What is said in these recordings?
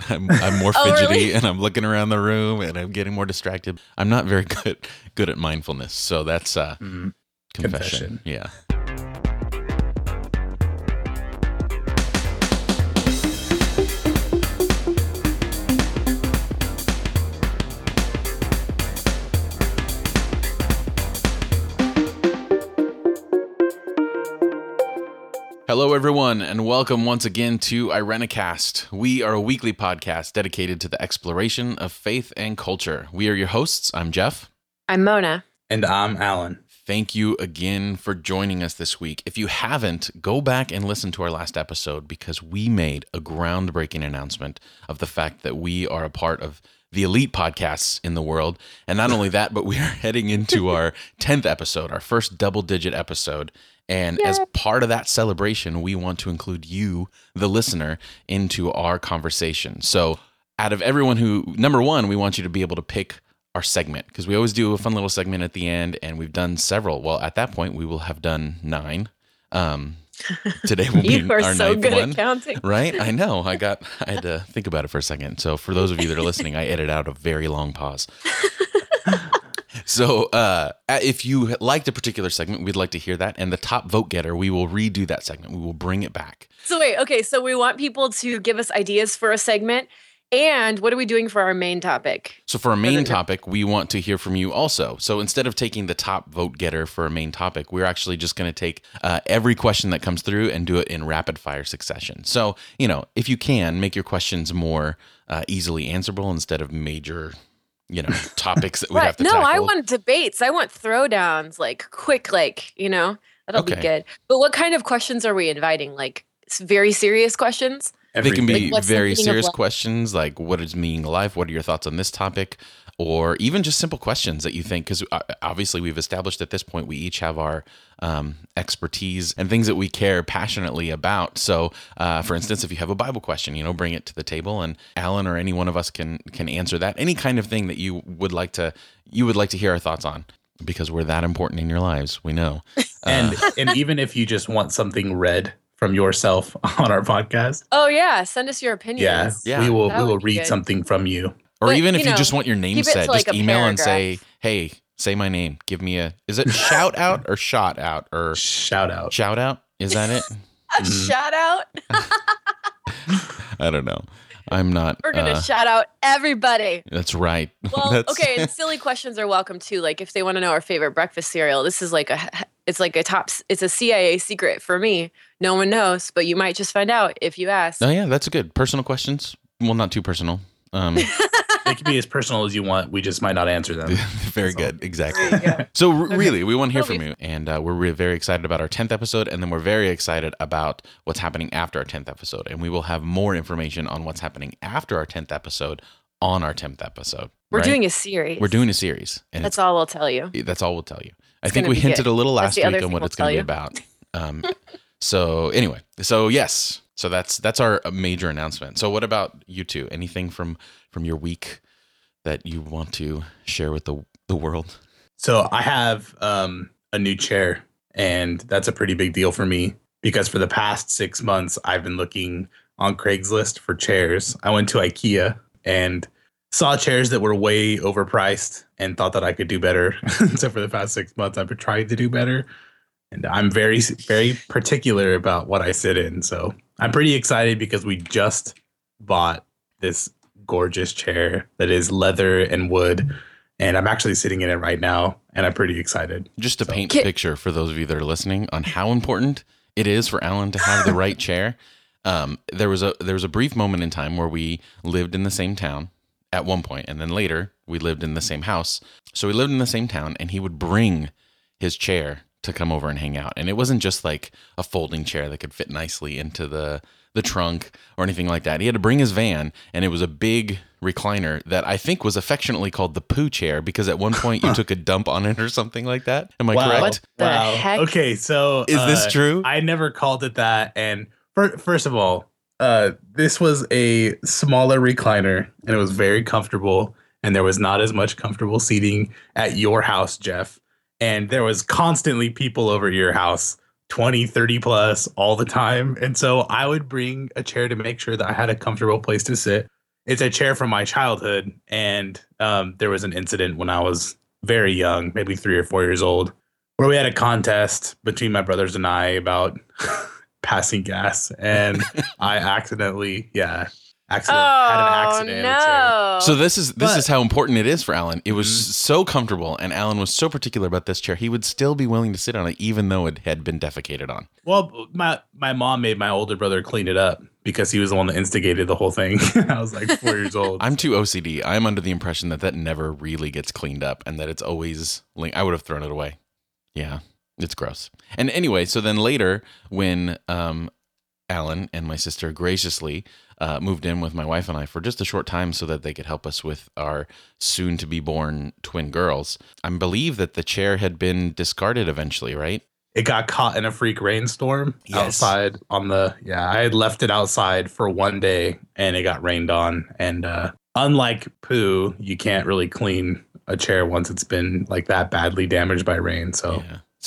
I'm more Oh, fidgety really? and I'm looking around the room and I'm getting more distracted. I'm not very good at mindfulness. So that's confession. Confession. Yeah. Hello, everyone, and welcome once again to Irenicast. We are a weekly podcast dedicated to the exploration of faith and culture. We are your hosts. I'm Jeff. I'm Mona. And I'm Alan. Thank you again for joining us this week. If you haven't, go back and listen to our last episode because we made a groundbreaking announcement of the fact that we are a part of the elite podcasts in the world. And not only that, but we are heading into our 10th episode, our first double-digit episode. And as part of that celebration, we want to include you, the listener, into our conversation. So out of everyone who, number one, we want you to be able to pick our segment because we always do a fun little segment at the end, and we've done several. Well, at that point, we will have done 9. Today will be You are our so 9th good one, at counting. right? I know. I had to think about it for a second. So for those of you that are listening, I edited out a very long pause. So if you liked a particular segment, we'd like to hear that. And the top vote getter, we will redo that segment. We will bring it back. So wait, okay, so we want people to give us ideas for a segment. And what are we doing for our main topic? So for our main topic, we want to hear from you also. So instead of taking the top vote getter for a main topic, we're actually just going to take every question that comes through and do it in rapid fire succession. So, if you can, make your questions more easily answerable instead of major topics that we have to No, tackle. I want debates. I want throwdowns, like quick, that'll be good. But what kind of questions are we inviting? Like very serious questions? They can be Like, what's the very meaning of serious life? questions like what is meaning of life? What are your thoughts on this topic? Or even just simple questions that you think, because obviously we've established at this point we each have our expertise and things that we care passionately about. So, for instance, if you have a Bible question, bring it to the table, and Alan or any one of us can answer that. Any kind of thing that you would like to hear our thoughts on, because we're that important in your lives. We know. And even if you just want something read from yourself on our podcast, Oh yeah, send us your opinions. Yeah. we will That would be read good. something from you. Or But, even if you just want your name keep it said, to, like, just a email and paragraph. say, hey, say my name. Give me is it shout out or shot out or Shout out. shout out? Is that it? A shout out. I don't know. I'm not. We're gonna shout out everybody. That's right. Well, That's, okay, and silly questions are welcome too. Like if they want to know our favorite breakfast cereal, this is like it's a CIA secret for me. No one knows, but you might just find out if you ask. Oh, yeah, that's good. Personal questions. Well, not too personal. They can be as personal as you want. We just might not answer them. Very good. Exactly. There you go. So really, we want to hear That'll from you. And we're very excited about our 10th episode. And then we're very excited about what's happening after our 10th episode. And we will have more information on what's happening after our 10th episode on our 10th episode. We're right? doing a series. We're doing a series. And That's all we'll tell you. that's all we'll tell you. I It's think gonna we be hinted good. a little That's last the week other on thing what we'll it's going to be tell you. about. So anyway, yes. So that's our major announcement. So what about you two? Anything from your week that you want to share with the world? So I have a new chair, and that's a pretty big deal for me because for the past 6 months, I've been looking on Craigslist for chairs. I went to IKEA and saw chairs that were way overpriced and thought that I could do better. So for the past 6 months, I've been trying to do better. And I'm very, very particular about what I sit in. So I'm pretty excited because we just bought this gorgeous chair that is leather and wood. And I'm actually sitting in it right now. And I'm pretty excited. Just to paint a picture for those of you that are listening on how important it is for Alan to have the right chair. There was a brief moment in time where we lived in the same town at one point, and then later we lived in the same house. So we lived in the same town, and he would bring his chair to come over and hang out. And it wasn't just like a folding chair that could fit nicely into the trunk or anything like that. He had to bring his van, and it was a big recliner that I think was affectionately called the poo chair because at one point you took a dump on it or something like that. Am I correct? What the heck? Okay, so Is this true? I never called it that. And first of all, this was a smaller recliner, and it was very comfortable. And there was not as much comfortable seating at your house, Jeff. And there was constantly people over at your house, 20, 30 plus all the time. And so I would bring a chair to make sure that I had a comfortable place to sit. It's a chair from my childhood, and there was an incident when I was very young, maybe 3 or 4 years old, where we had a contest between my brothers and I about passing gas, and I accidentally had an accident in a chair. So this is how important it is for Alan. It was so comfortable, and Alan was so particular about this chair. He would still be willing to sit on it, even though it had been defecated on. Well, my mom made my older brother clean it up because he was the one that instigated the whole thing. I was like 4 years old. I'm too OCD. I'm under the impression that never really gets cleaned up, and that it's always I would have thrown it away. Yeah, it's gross. And anyway, so then later when Alan and my sister graciously moved in with my wife and I for just a short time so that they could help us with our soon-to-be-born twin girls, I believe that the chair had been discarded eventually, right? It got caught in a freak rainstorm outside on I had left it outside for one day and it got rained on. And unlike poo, you can't really clean a chair once it's been like that badly damaged by rain. So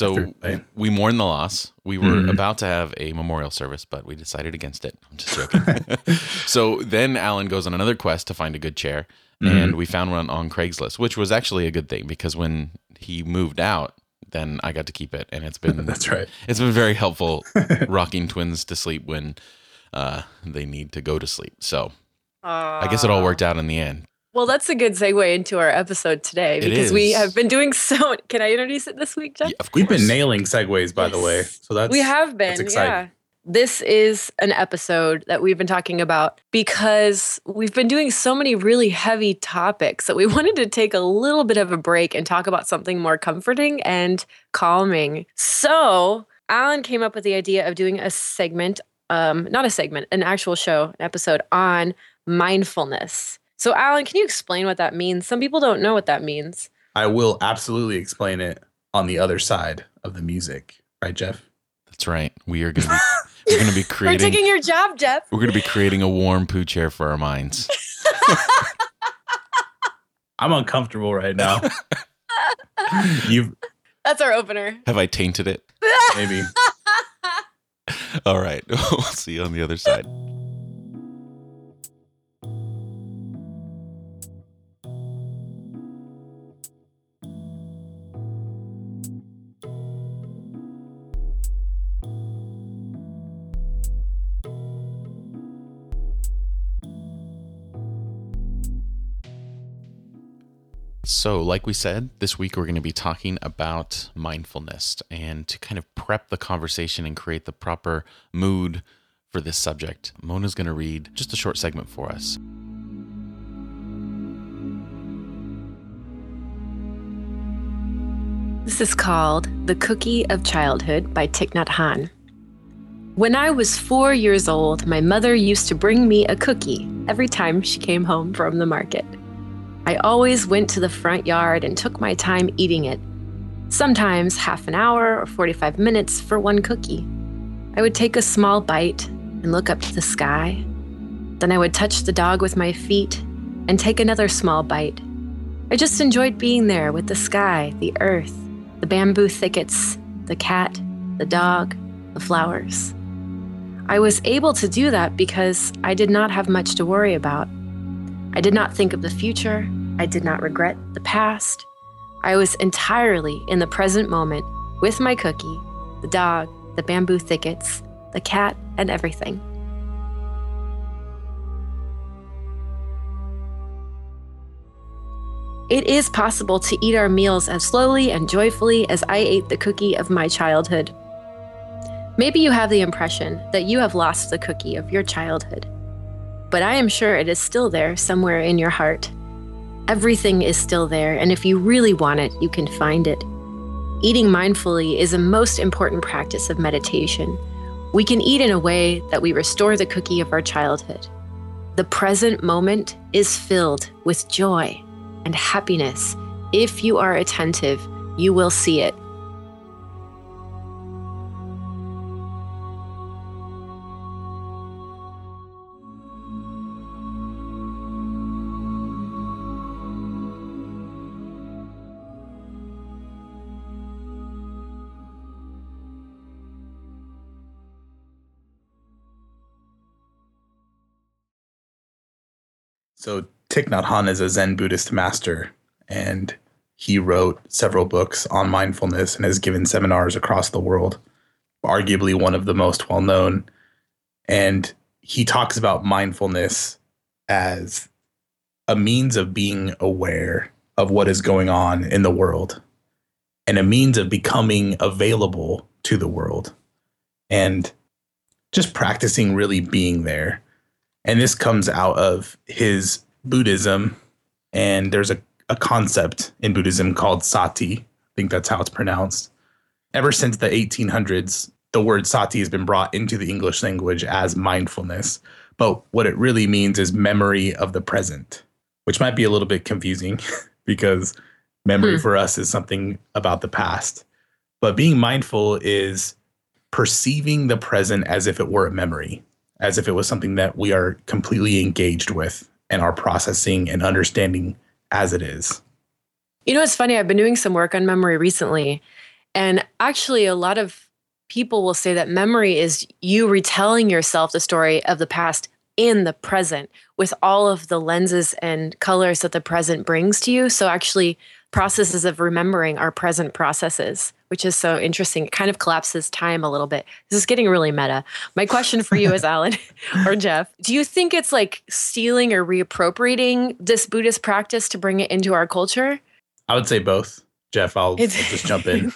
we mourn the loss. We were about to have a memorial service, but we decided against it. I'm just joking. So then Alan goes on another quest to find a good chair, and we found one on Craigslist, which was actually a good thing because when he moved out, then I got to keep it, and it's been that's right. It's been very helpful rocking twins to sleep when they need to go to sleep. So I guess it all worked out in the end. Well, that's a good segue into our episode today because we have been doing so. Can I introduce it this week, Jeff? Yeah, of course. We've been nailing segues, by the way. So we have been. That's exciting. Yeah. This is an episode that we've been talking about because we've been doing so many really heavy topics that we wanted to take a little bit of a break and talk about something more comforting and calming. So Alan came up with the idea of doing a segment, not a segment, an actual show, an episode on mindfulness. So Alan, can you explain what that means? Some people don't know what that means. I will absolutely explain it on the other side of the music. Right, Jeff? That's right. We are going to be creating... We're taking your job, Jeff. We're going to be creating a warm poo chair for our minds. I'm uncomfortable right now. That's our opener. Have I tainted it? Maybe. All right. We'll see you on the other side. So, like we said, this week we're going to be talking about mindfulness, and to kind of prep the conversation and create the proper mood for this subject, Mona's going to read just a short segment for us. This is called The Cookie of Childhood by Thich Nhat Hanh. When I was 4 years old, my mother used to bring me a cookie every time she came home from the market. I always went to the front yard and took my time eating it, sometimes half an hour or 45 minutes for one cookie. I would take a small bite and look up to the sky. Then I would touch the dog with my feet and take another small bite. I just enjoyed being there with the sky, the earth, the bamboo thickets, the cat, the dog, the flowers. I was able to do that because I did not have much to worry about. I did not think of the future. I did not regret the past. I was entirely in the present moment with my cookie, the dog, the bamboo thickets, the cat, and everything. It is possible to eat our meals as slowly and joyfully as I ate the cookie of my childhood. Maybe you have the impression that you have lost the cookie of your childhood, but I am sure it is still there somewhere in your heart. Everything is still there, and if you really want it, you can find it. Eating mindfully is a most important practice of meditation. We can eat in a way that we restore the cookie of our childhood. The present moment is filled with joy and happiness. If you are attentive, you will see it. So Thich Nhat Hanh is a Zen Buddhist master, and he wrote several books on mindfulness and has given seminars across the world, arguably one of the most well-known. And he talks about mindfulness as a means of being aware of what is going on in the world and a means of becoming available to the world and just practicing really being there. And this comes out of his Buddhism. And there's a concept in Buddhism called sati. I think that's how it's pronounced. Ever since the 1800s, the word sati has been brought into the English language as mindfulness. But what it really means is memory of the present, which might be a little bit confusing because memory for us is something about the past. But being mindful is perceiving the present as if it were a memory, as if it was something that we are completely engaged with and are processing and understanding as it is. You know, it's funny. I've been doing some work on memory recently. And actually, a lot of people will say that memory is you retelling yourself the story of the past in the present with all of the lenses and colors that the present brings to you. So actually, processes of remembering are present processes, which is so interesting. It kind of collapses time a little bit. This is getting really meta. My question for you is, Alan or Jeff, do you think it's like stealing or reappropriating this Buddhist practice to bring it into our culture? I would say both. Jeff, I'll just jump in.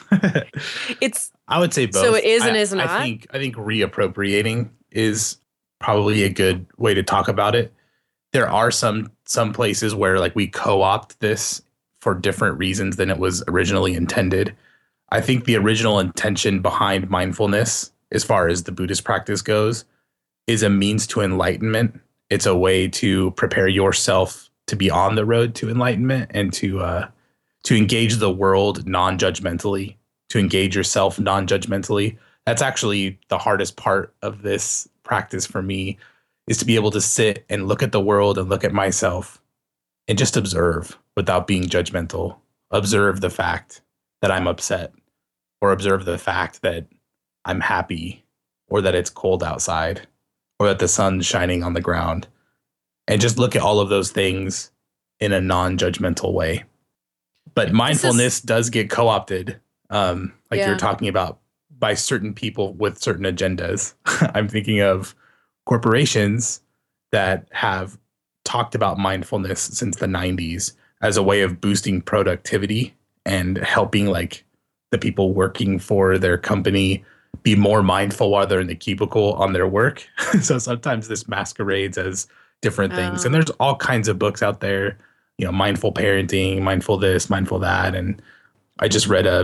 I would say both. So it is and is not? I think reappropriating is probably a good way to talk about it. There are some places where like we co-opt this for different reasons than it was originally intended. I think the original intention behind mindfulness, as far as the Buddhist practice goes, is a means to enlightenment. It's a way to prepare yourself to be on the road to enlightenment and to engage the world non-judgmentally, to engage yourself non-judgmentally. That's actually the hardest part of this practice for me, is to be able to sit and look at the world and look at myself and just observe without being judgmental. Observe the fact that I'm upset, or observe the fact that I'm happy, or that it's cold outside, or that the sun's shining on the ground. And just look at all of those things in a non-judgmental way. But mindfulness does get co-opted, you're talking about, by certain people with certain agendas. I'm thinking of corporations that have talked about mindfulness since the 90s as a way of boosting productivity and helping like the people working for their company be more mindful while they're in the cubicle on their work. So sometimes this masquerades as different things. And there's all kinds of books out there, you know, mindful parenting, mindful this, mindful that. And I just read a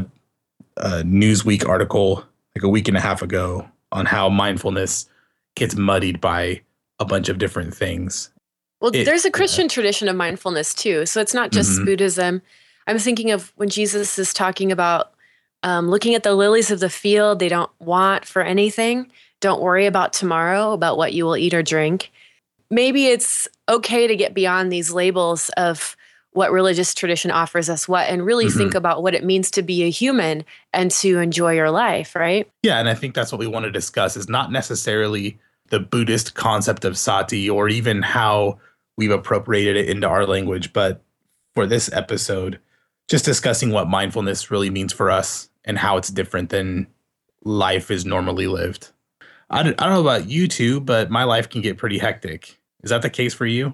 Newsweek article like a week and a half ago on how mindfulness gets muddied by a bunch of different things. Well, there's a Christian tradition of mindfulness too. So it's not just Buddhism. I'm thinking of when Jesus is talking about looking at the lilies of the field. They don't want for anything. Don't worry about tomorrow, about what you will eat or drink. Maybe it's okay to get beyond these labels of what religious tradition offers us what, and really think about what it means to be a human and to enjoy your life, right? Yeah, and I think that's what we want to discuss, is not necessarily the Buddhist concept of sati or even how we've appropriated it into our language, but for this episode, just discussing what mindfulness really means for us and how it's different than life is normally lived. I don't know about you two, but my life can get pretty hectic. Is that the case for you?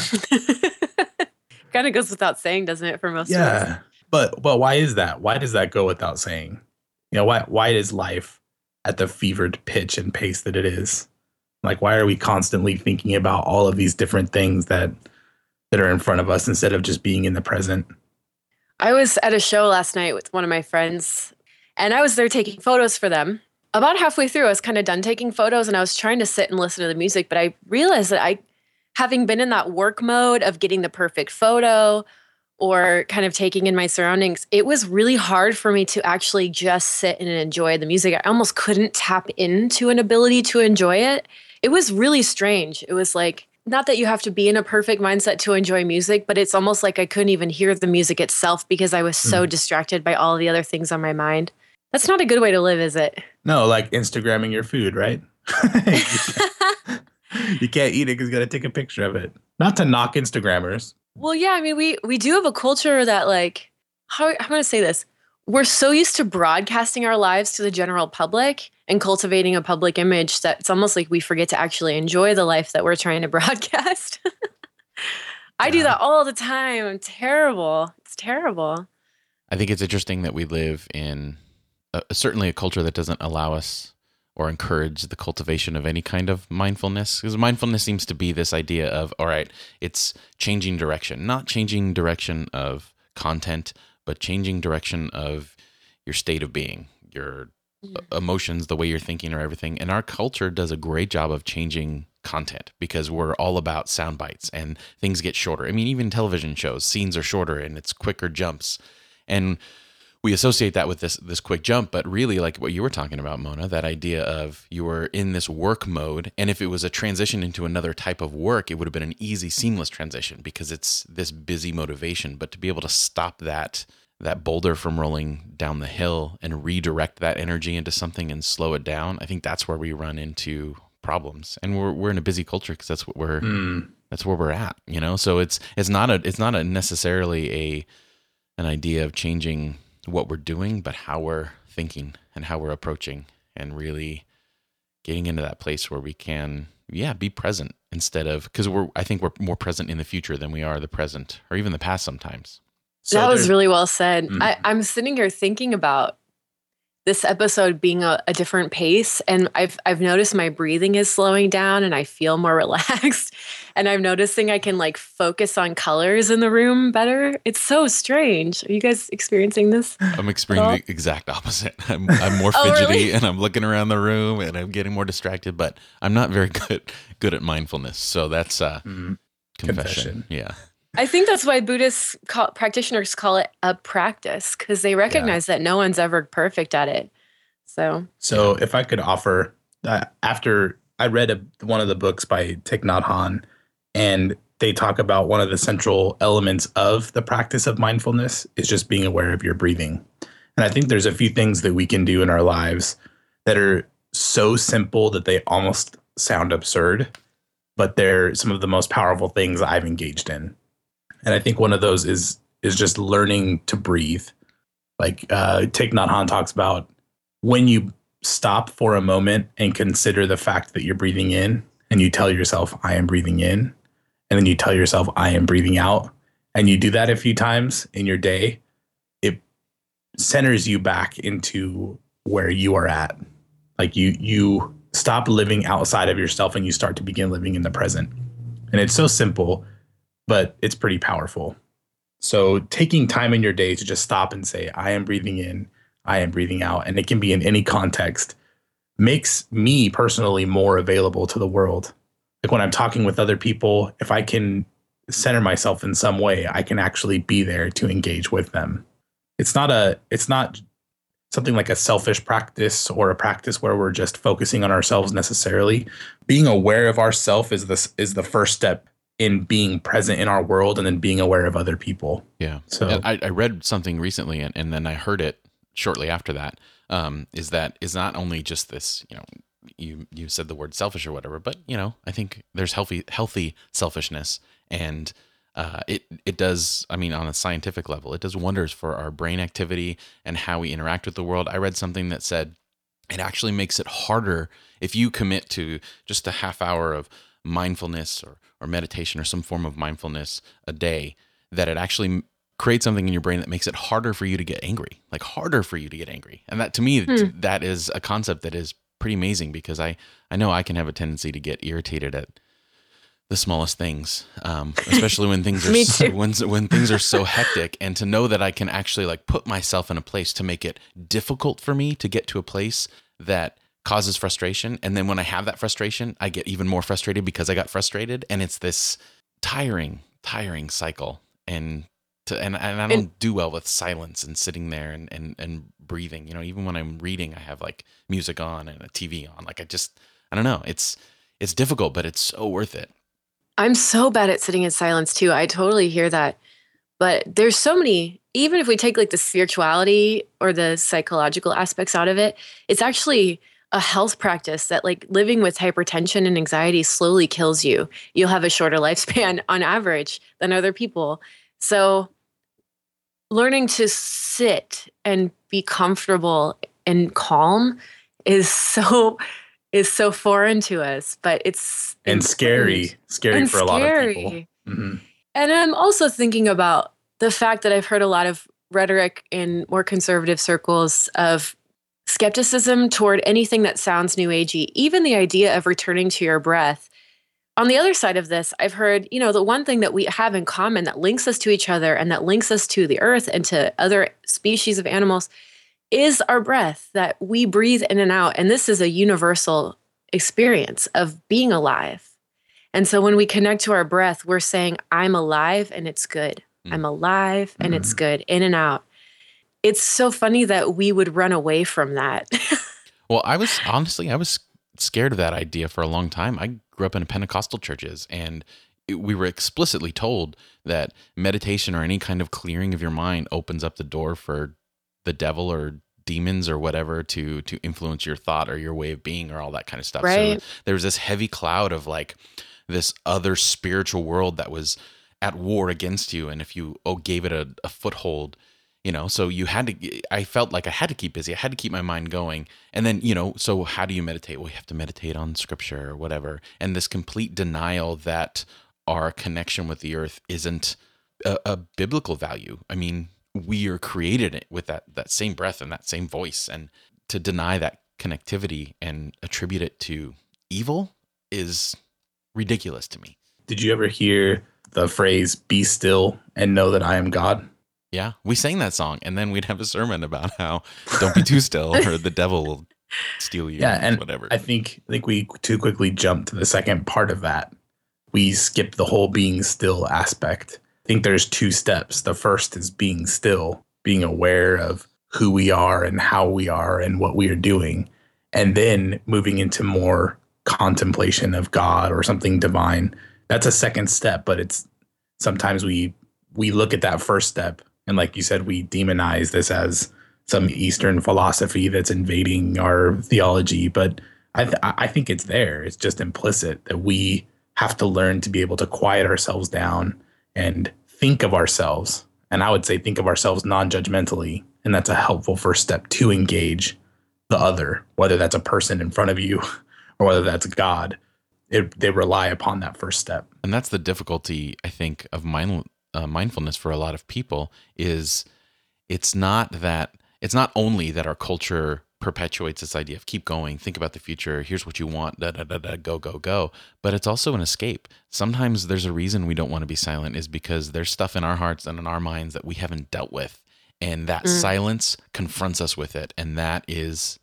Kind of goes without saying, doesn't it, for most of us? Yeah, but why is that? Why does that go without saying? You know, why is life at the fevered pitch and pace that it is? Like, why are we constantly thinking about all of these different things that are in front of us instead of just being in the present? I was at a show last night with one of my friends, and I was there taking photos for them. About halfway through, I was kind of done taking photos, and I was trying to sit and listen to the music, but I realized that having been in that work mode of getting the perfect photo or kind of taking in my surroundings, it was really hard for me to actually just sit and enjoy the music. I almost couldn't tap into an ability to enjoy it. It was really strange. It was like, not that you have to be in a perfect mindset to enjoy music, but it's almost like I couldn't even hear the music itself because I was so distracted by all the other things on my mind. That's not a good way to live, is it? No, like Instagramming your food, right? You can't eat it because you got to take a picture of it. Not to knock Instagrammers. Well, yeah, I mean, we do have a culture that like, how I'm going to say this. We're so used to broadcasting our lives to the general public and cultivating a public image that it's almost like we forget to actually enjoy the life that we're trying to broadcast. I do that all the time. I'm terrible. It's terrible. I think it's interesting that we live in certainly a culture that doesn't allow us or encourage the cultivation of any kind of mindfulness. Because mindfulness seems to be this idea of, all right, it's changing direction, not changing direction of content, but changing direction of your state of being, your emotions, the way you're thinking or everything. And our culture does a great job of changing content because we're all about sound bites and things get shorter. I mean, even television shows, scenes are shorter and it's quicker jumps. And we associate that with this quick jump, but really like what you were talking about, Mona, that idea of you were in this work mode. And if it was a transition into another type of work, it would have been an easy, seamless transition because it's this busy motivation. But to be able to stop that boulder from rolling down the hill and redirect that energy into something and slow it down, I think that's where we run into problems. And we're in a busy culture because that's what that's where we're at, you know? So it's not a necessarily an idea of changing what we're doing, but how we're thinking and how we're approaching and really getting into that place where we can, be present instead of, because I think we're more present in the future than we are the present or even the past sometimes. So that was really well said. I'm sitting here thinking about this episode being a different pace, and I've noticed my breathing is slowing down and I feel more relaxed, and I'm noticing I can like focus on colors in the room better. It's so strange. Are you guys experiencing this? I'm experiencing the exact opposite. I'm more fidgety really? And I'm looking around the room and I'm getting more distracted, but I'm not very good at mindfulness. So that's confession. Yeah. I think that's why Buddhist practitioners call it a practice, because they recognize that no one's ever perfect at it. So if I could offer, after I read one of the books by Thich Nhat Hanh, and they talk about one of the central elements of the practice of mindfulness is just being aware of your breathing. And I think there's a few things that we can do in our lives that are so simple that they almost sound absurd, but they're some of the most powerful things I've engaged in. And I think one of those is just learning to breathe. Like Thich Nhat Hanh talks about, when you stop for a moment and consider the fact that you're breathing in, and you tell yourself, I am breathing in, and then you tell yourself, I am breathing out, and you do that a few times in your day, it centers you back into where you are at. Like you stop living outside of yourself and you start to begin living in the present. And it's so simple, but it's pretty powerful. So taking time in your day to just stop and say, I am breathing in, I am breathing out, and it can be in any context, makes me personally more available to the world. Like when I'm talking with other people, if I can center myself in some way, I can actually be there to engage with them. It's not something like a selfish practice or a practice where we're just focusing on ourselves necessarily. Being aware of ourself is the first step in being present in our world and then being aware of other people. Yeah. So I read something recently and then I heard it shortly after that, is not only just this, you said the word selfish or whatever, but I think there's healthy selfishness, and it does, I mean, on a scientific level, it does wonders for our brain activity and how we interact with the world. I read something that said it actually makes it harder if you commit to just a half hour of mindfulness or meditation or some form of mindfulness a day, that it actually creates something in your brain that makes it harder for you to get angry, And that, to me, that is a concept that is pretty amazing, because I know I can have a tendency to get irritated at the smallest things, especially when things are when things are so hectic, and to know that I can actually like put myself in a place to make it difficult for me to get to a place that causes frustration. And then when I have that frustration, I get even more frustrated because I got frustrated. And it's this tiring cycle. And I don't do well with silence and sitting there and breathing. Even when I'm reading, I have like music on and a TV on. Like I don't know. It's difficult, but it's so worth it. I'm so bad at sitting in silence too. I totally hear that. But there's so many, even if we take like the spirituality or the psychological aspects out of it, it's actually a health practice that like living with hypertension and anxiety slowly kills you. You'll have a shorter lifespan on average than other people. So learning to sit and be comfortable and calm is so foreign to us, but it's and scary and for a lot of people. Mm-hmm. And I'm also thinking about the fact that I've heard a lot of rhetoric in more conservative circles of skepticism toward anything that sounds new agey, even the idea of returning to your breath. On the other side of this, I've heard, the one thing that we have in common that links us to each other and that links us to the earth and to other species of animals is our breath, that we breathe in and out. And this is a universal experience of being alive. And so when we connect to our breath, we're saying, I'm alive and it's good. I'm alive and it's good, in and out. It's so funny that we would run away from that. Well, I was scared of that idea for a long time. I grew up in Pentecostal churches, and we were explicitly told that meditation or any kind of clearing of your mind opens up the door for the devil or demons or whatever to influence your thought or your way of being or all that kind of stuff. Right. So there was this heavy cloud of like this other spiritual world that was at war against you. And if you gave it a foothold, so I felt like I had to keep busy. I had to keep my mind going. And then, so how do you meditate? Well, you have to meditate on scripture or whatever. And this complete denial that our connection with the earth isn't a biblical value. I mean, we are created with that same breath and that same voice. And to deny that connectivity and attribute it to evil is ridiculous to me. Did you ever hear the phrase, be still and know that I am God? Yeah, we sang that song, and then we'd have a sermon about how don't be too still or the devil will steal you. Yeah, and whatever. I think we too quickly jumped to the second part of that. We skipped the whole being still aspect. I think there's two steps. The first is being still, being aware of who we are and how we are and what we are doing, and then moving into more contemplation of God or something divine. That's a second step, but it's sometimes we look at that first step. And like you said, we demonize this as some Eastern philosophy that's invading our theology. But I think it's there. It's just implicit that we have to learn to be able to quiet ourselves down and think of ourselves. And I would say think of ourselves non-judgmentally. And that's a helpful first step to engage the other, whether that's a person in front of you or whether that's God. They rely upon that first step. And that's the difficulty, I think, of mindfulness for a lot of people is it's not only that our culture perpetuates this idea of keep going, think about the future, here's what you want, go, but it's also an escape. Sometimes there's a reason we don't want to be silent is because there's stuff in our hearts and in our minds that we haven't dealt with. And that silence confronts us with it. And that is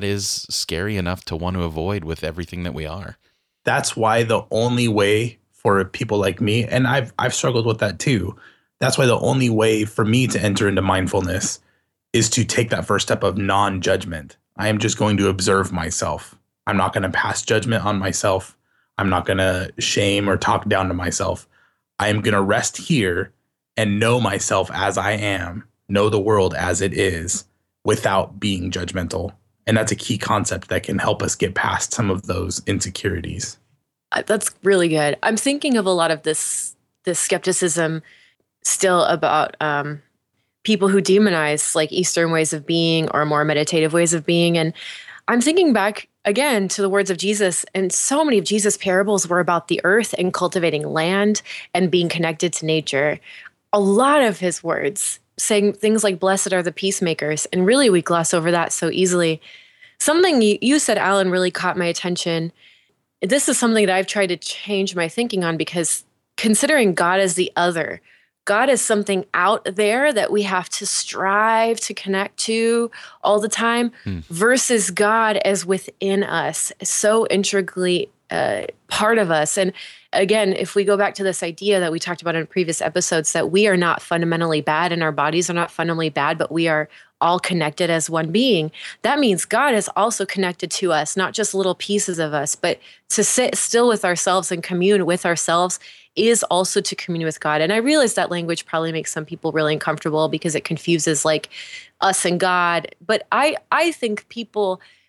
scary enough to want to avoid with everything that we are. That's why the only way for people like me, and I've struggled with that too. That's why the only way for me to enter into mindfulness is to take that first step of non-judgment. I am just going to observe myself. I'm not going to pass judgment on myself. I'm not going to shame or talk down to myself. I am going to rest here and know myself as I am, know the world as it is without being judgmental. And that's a key concept that can help us get past some of those insecurities. That's really good. I'm thinking of a lot of this skepticism still about people who demonize like Eastern ways of being or more meditative ways of being. And I'm thinking back again to the words of Jesus, and so many of Jesus' parables were about the earth and cultivating land and being connected to nature. A lot of his words saying things like, blessed are the peacemakers. And really we gloss over that so easily. Something you said, Alan, really caught my attention. This is something that I've tried to change my thinking on, because considering God as the other, God is something out there that we have to strive to connect to all the time versus God as within us, so integrally part of us. And again, if we go back to this idea that we talked about in previous episodes, that we are not fundamentally bad and our bodies are not fundamentally bad, but we are all connected as one being. That means God is also connected to us, not just little pieces of us, but to sit still with ourselves and commune with ourselves is also to commune with God. And I realize that language probably makes some people really uncomfortable because it confuses like us and God. But I think people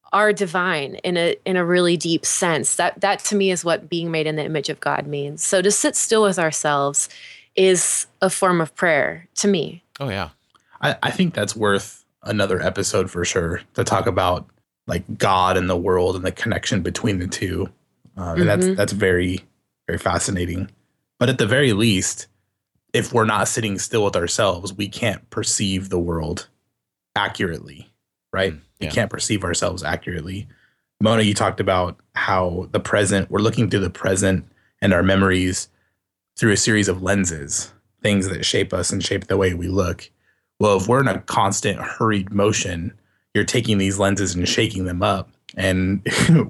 are divine in a really deep sense. That to me is what being made in the image of God means. So to sit still with ourselves is a form of prayer to me. Oh yeah. I think that's worth another episode for sure, to talk about like God and the world and the connection between the two. And that's very, very fascinating. But at the very least, if we're not sitting still with ourselves, we can't perceive the world accurately, right? We can't perceive ourselves accurately. Mona, you talked about how we're looking through the present and our memories through a series of lenses, things that shape us and shape the way we look. Well, if we're in a constant hurried motion, you're taking these lenses and shaking them up, and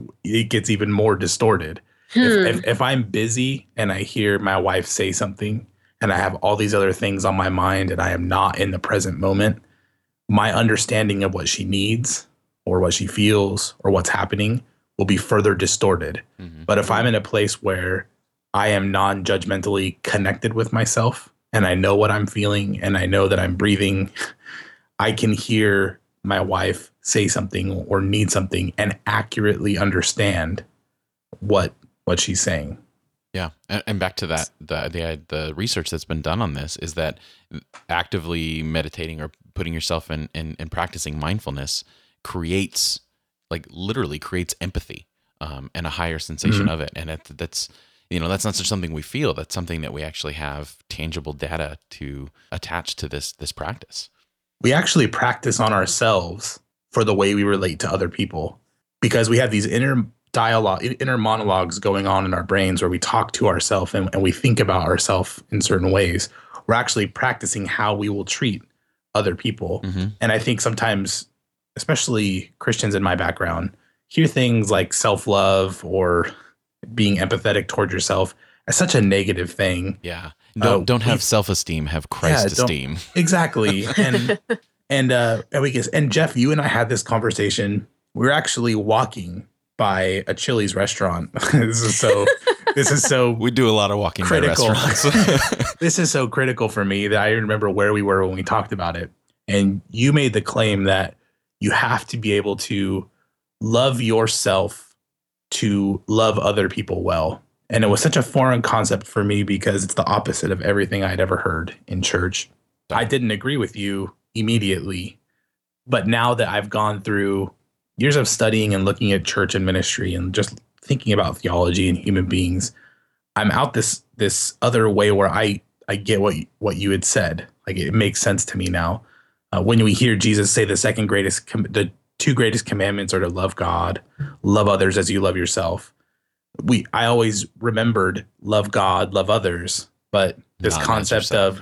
it gets even more distorted. If I'm busy and I hear my wife say something and I have all these other things on my mind and I am not in the present moment, my understanding of what she needs or what she feels or what's happening will be further distorted. But if I'm in a place where I am non-judgmentally connected with myself and I know what I'm feeling and I know that I'm breathing, I can hear my wife say something or need something and accurately understand what she's saying. Yeah. And back to that, the research that's been done on this is that actively meditating or putting yourself in practicing mindfulness creates, like literally creates empathy and a higher sensation of it. And that's not just something we feel. That's something that we actually have tangible data to attach to this practice. We actually practice on ourselves for the way we relate to other people, because we have these inner monologues going on in our brains where we talk to ourselves and we think about ourselves in certain ways. We're actually practicing how we will treat other people. And I think sometimes, especially Christians in my background, hear things like self-love or being empathetic toward yourself as such a negative thing. Yeah. Don't have self-esteem, have Christ esteem. Exactly. And Jeff, you and I had this conversation. We were actually walking by a Chili's restaurant. This is so we do a lot of walking critical. By restaurants. This is so critical for me that I remember where we were when we talked about it. And you made the claim that you have to be able to love yourself to love other people well. And it was such a foreign concept for me because it's the opposite of everything I'd ever heard in church. I didn't agree with you immediately, but now that I've gone through years of studying and looking at church and ministry and just thinking about theology and human beings, I'm out this other way where I get what you had said. Like, it makes sense to me now. When we hear Jesus say the two greatest commandments are to love God, love others as you love yourself. I always remembered love God, love others, but this concept of,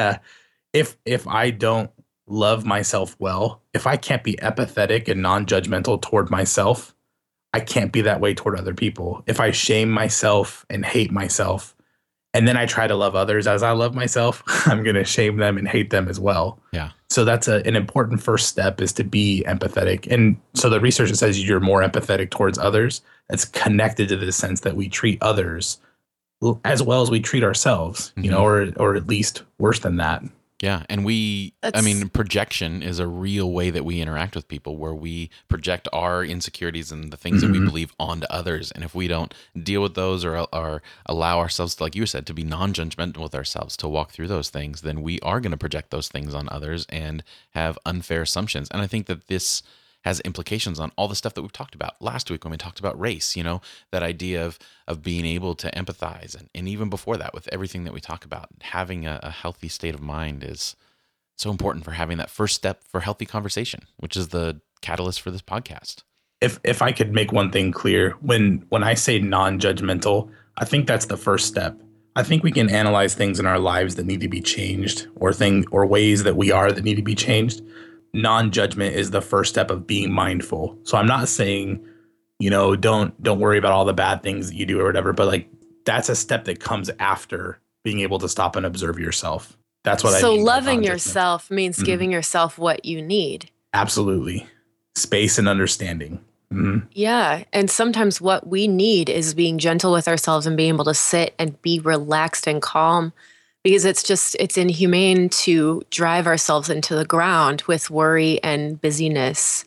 if I don't love myself well, if I can't be empathetic and non-judgmental toward myself, I can't be that way toward other people. If I shame myself and hate myself, and then I try to love others as I love myself, I'm going to shame them and hate them as well. Yeah. So that's an important first step, is to be empathetic. And so the research that says you're more empathetic towards others, that's connected to the sense that we treat others as well as we treat ourselves, or at least worse than that. Yeah. And projection is a real way that we interact with people, where we project our insecurities and the things that we believe onto others. And if we don't deal with those or allow ourselves to, like you said, to be non-judgmental with ourselves, to walk through those things, then we are going to project those things on others and have unfair assumptions. And I think that this has implications on all the stuff that we've talked about last week when we talked about race, that idea of being able to empathize. And even before that, with everything that we talk about, having a healthy state of mind is so important for having that first step for healthy conversation, which is the catalyst for this podcast. If I could make one thing clear, when I say non-judgmental, I think that's the first step. I think we can analyze things in our lives that need to be changed, or ways that we are that need to be changed. Non-judgment is the first step of being mindful. So I'm not saying, don't worry about all the bad things that you do or whatever, but like, that's a step that comes after being able to stop and observe yourself. That's what I mean. So loving yourself means giving yourself what you need. Absolutely. Space and understanding. Yeah. And sometimes what we need is being gentle with ourselves and being able to sit and be relaxed and calm. Because it's inhumane to drive ourselves into the ground with worry and busyness.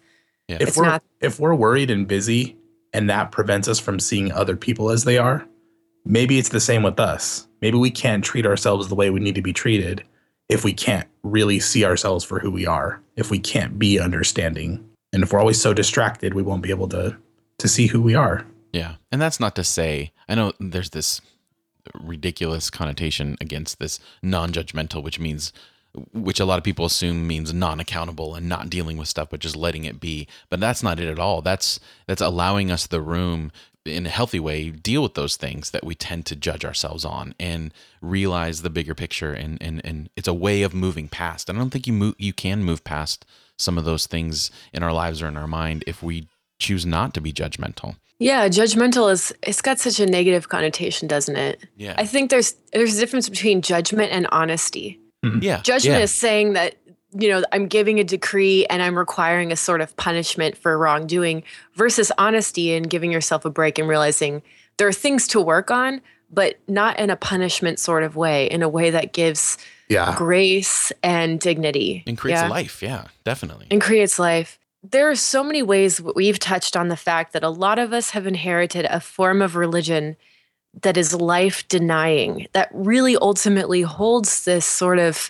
Yeah. If we're worried and busy and that prevents us from seeing other people as they are, maybe it's the same with us. Maybe we can't treat ourselves the way we need to be treated if we can't really see ourselves for who we are, if we can't be understanding. And if we're always so distracted, we won't be able to see who we are. Yeah. And that's not to say, I know there's this ridiculous connotation against this non-judgmental, which a lot of people assume means non-accountable and not dealing with stuff, but just letting it be. But that's not it at all. That's allowing us the room in a healthy way, deal with those things that we tend to judge ourselves on and realize the bigger picture. And it's a way of moving past. I don't think you can move past some of those things in our lives or in our mind if we choose not to be judgmental. Yeah, judgmental it's got such a negative connotation, doesn't it? Yeah. I think there's a difference between judgment and honesty. Yeah. Judgment is saying that, I'm giving a decree and I'm requiring a sort of punishment for wrongdoing, versus honesty and giving yourself a break and realizing there are things to work on, but not in a punishment sort of way, in a way that gives grace and dignity. And creates life. Yeah, definitely. And creates life. There are so many ways we've touched on the fact that a lot of us have inherited a form of religion that is life denying, that really ultimately holds this sort of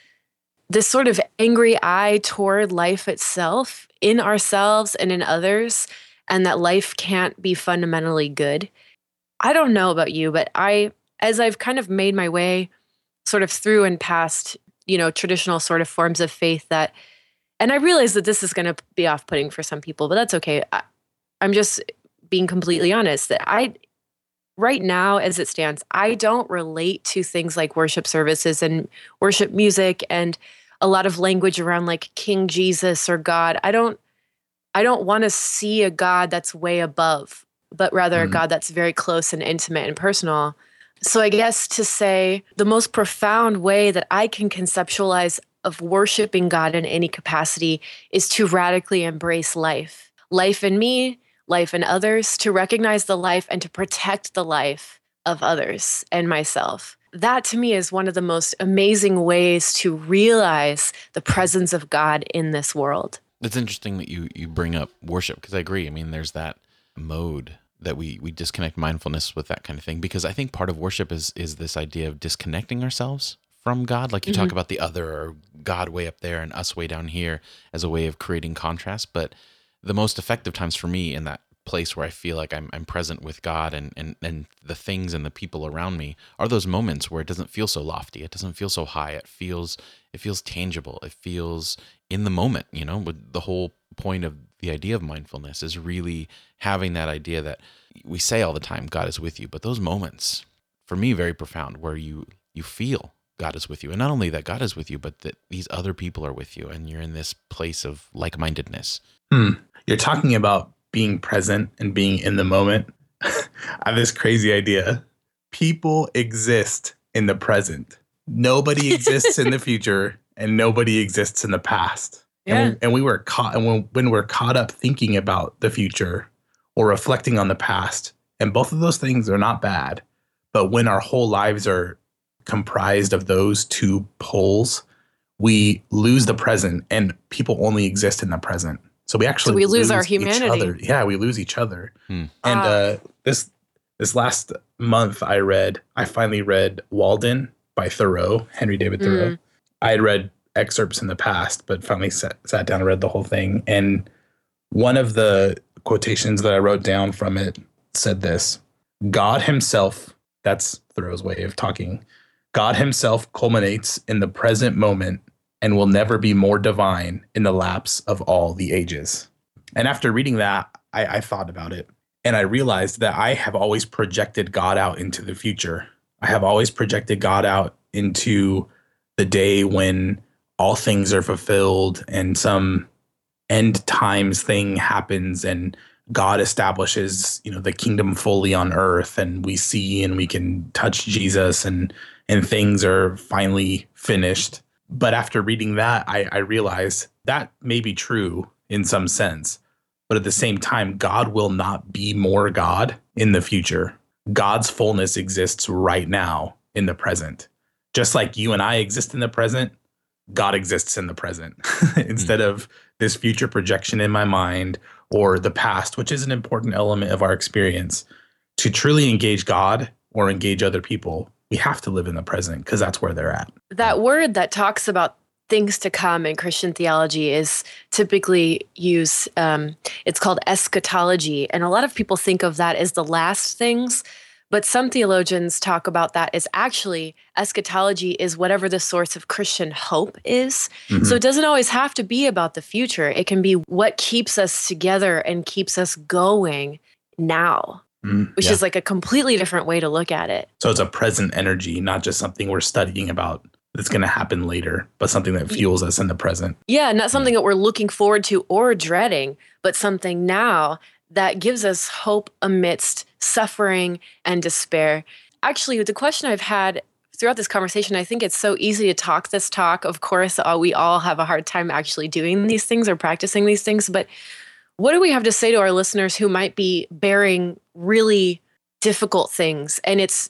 angry eye toward life itself, in ourselves and in others, and that life can't be fundamentally good. I don't know about you, but as I've kind of made my way sort of through and past, traditional sort of forms of faith and I realize that this is going to be off-putting for some people, but that's okay. I'm just being completely honest that right now, as it stands, I don't relate to things like worship services and worship music and a lot of language around like King Jesus or God. I don't want to see a God that's way above, but rather a God that's very close and intimate and personal. So I guess to say the most profound way that I can conceptualize of worshiping God in any capacity is to radically embrace life. Life in me, life in others, to recognize the life and to protect the life of others and myself. That to me is one of the most amazing ways to realize the presence of God in this world. It's interesting that you bring up worship, because I agree. I mean, there's that mode that we disconnect mindfulness with that kind of thing, because I think part of worship is this idea of disconnecting ourselves from God. Like you talk about the other, or God way up there and us way down here, as a way of creating contrast. But the most effective times for me in that place where I feel like I'm present with God and the things and the people around me are those moments where it doesn't feel so lofty. It doesn't feel so high. It feels tangible. It feels in the moment, with the whole point of the idea of mindfulness is really having that idea that we say all the time, God is with you, but those moments, for me, very profound, where you feel God is with you. And not only that God is with you, but that these other people are with you, and you're in this place of like-mindedness. You're talking about being present and being in the moment. I have this crazy idea. People exist in the present. Nobody exists in the future, and nobody exists in the past. Yeah. And we were caught, and when we're caught up thinking about the future or reflecting on the past, and both of those things are not bad, but when our whole lives are comprised of those two poles, we lose the present, and people only exist in the present. So we lose our humanity. Yeah, we lose each other. And this last month, I finally read Walden by Thoreau, Henry David Thoreau. I had read excerpts in the past, but finally sat down and read the whole thing. And one of the quotations that I wrote down from it said this: God himself, that's Thoreau's way of talking, God himself culminates in the present moment and will never be more divine in the lapse of all the ages. And after reading that, I thought about it, and I realized that I have always projected God out into the future. I have always projected God out into the day when all things are fulfilled and some end times thing happens and God establishes, the kingdom fully on earth, and we see and we can touch Jesus and things are finally finished. But after reading that, I realized that may be true in some sense. But at the same time, God will not be more God in the future. God's fullness exists right now in the present. Just like you and I exist in the present, God exists in the present. Instead of this future projection in my mind or the past, which is an important element of our experience. To truly engage God or engage other people, we have to live in the present because that's where they're at. That word that talks about things to come in Christian theology is typically used, it's called eschatology. And a lot of people think of that as the last things, but some theologians talk about that as actually eschatology is whatever the source of Christian hope is. Mhm. So it doesn't always have to be about the future. It can be what keeps us together and keeps us going now, which is like a completely different way to look at it. So it's a present energy, not just something we're studying about that's going to happen later, but something that fuels us in the present. Yeah, not something that we're looking forward to or dreading, but something now that gives us hope amidst suffering and despair. Actually, the question I've had throughout this conversation, I think it's so easy to talk this talk. Of course, we all have a hard time actually doing these things or practicing these things. But what do we have to say to our listeners who might be bearing really difficult things? And it's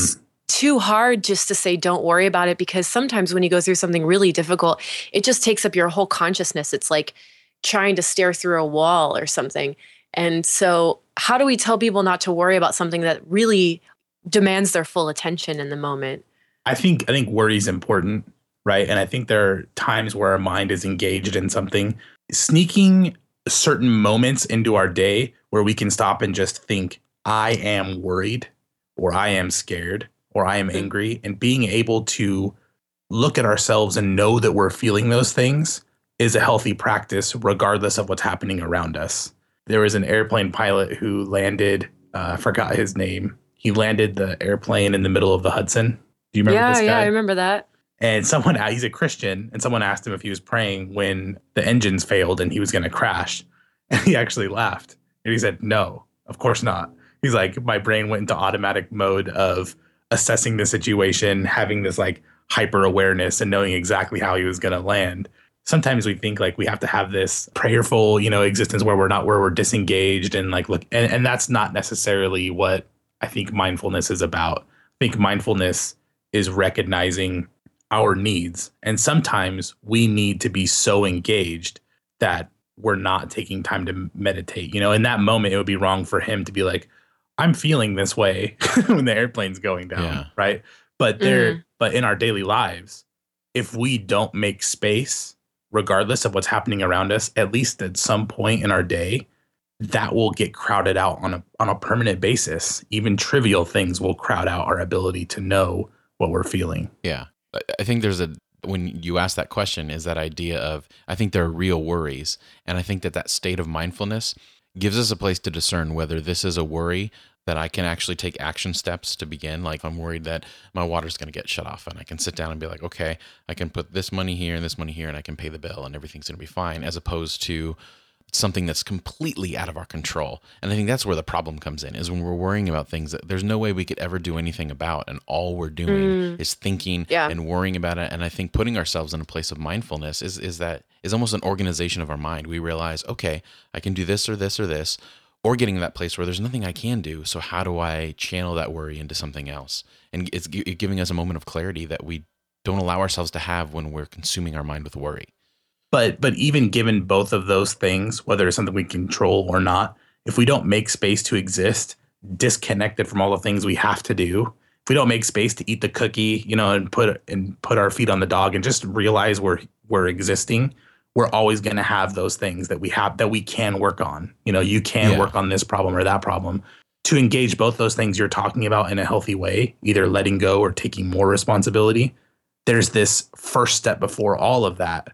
too hard just to say, don't worry about it, because sometimes when you go through something really difficult, it just takes up your whole consciousness. It's like trying to stare through a wall or something. And so how do we tell people not to worry about something that really demands their full attention in the moment? I think worry is important, right? And I think there are times where our mind is engaged in something. Sneaking certain moments into our day where we can stop and just think, I am worried, or I am scared, or I am angry, and being able to look at ourselves and know that we're feeling those things is a healthy practice regardless of what's happening around us. There was an airplane pilot who landed, I forgot his name. He landed the airplane in the middle of the Hudson. Do you remember this guy? Yeah, I remember that. And he's a Christian, and someone asked him if he was praying when the engines failed and he was going to crash. And he actually laughed. And he said, no, of course not. He's like, my brain went into automatic mode of assessing the situation, having this like hyper awareness and knowing exactly how he was going to land. Sometimes we think like we have to have this prayerful, existence where we're disengaged and like, look, and that's not necessarily what I think mindfulness is about. I think mindfulness is recognizing our needs. And sometimes we need to be so engaged that we're not taking time to meditate. In that moment, it would be wrong for him to be like, I'm feeling this way when the airplane's going down, right? But but in our daily lives, if we don't make space, regardless of what's happening around us, at least at some point in our day, that will get crowded out on a permanent basis. Even trivial things will crowd out our ability to know what we're feeling. Yeah. I think when you ask that question, is that idea of, I think there are real worries. And I think that state of mindfulness gives us a place to discern whether this is a worry that I can actually take action steps to begin. Like if I'm worried that my water's going to get shut off, and I can sit down and be like, okay, I can put this money here and this money here and I can pay the bill and everything's going to be fine, as opposed to something that's completely out of our control. And I think that's where the problem comes in, is when we're worrying about things that there's no way we could ever do anything about. And all we're doing is thinking and worrying about it. And I think putting ourselves in a place of mindfulness is almost an organization of our mind. We realize, okay, I can do this or this or this, or getting to that place where there's nothing I can do. So how do I channel that worry into something else? And it's giving us a moment of clarity that we don't allow ourselves to have when we're consuming our mind with worry. But even given both of those things, whether it's something we control or not, if we don't make space to exist, disconnected from all the things we have to do, if we don't make space to eat the cookie, and put our feet on the dog and just realize we're existing, we're always going to have those things that we can work on. You can work on this problem or that problem. To engage both those things you're talking about in a healthy way, either letting go or taking more responsibility, there's this first step before all of that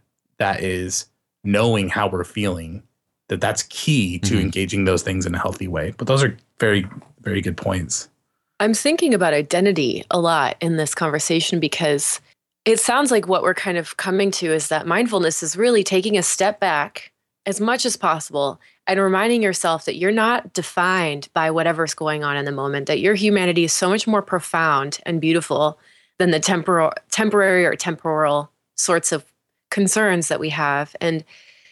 is knowing how we're feeling, that's key to engaging those things in a healthy way. But those are very, very good points. I'm thinking about identity a lot in this conversation, because it sounds like what we're kind of coming to is that mindfulness is really taking a step back as much as possible and reminding yourself that you're not defined by whatever's going on in the moment, that your humanity is so much more profound and beautiful than the temporary or temporal sorts of concerns that we have. And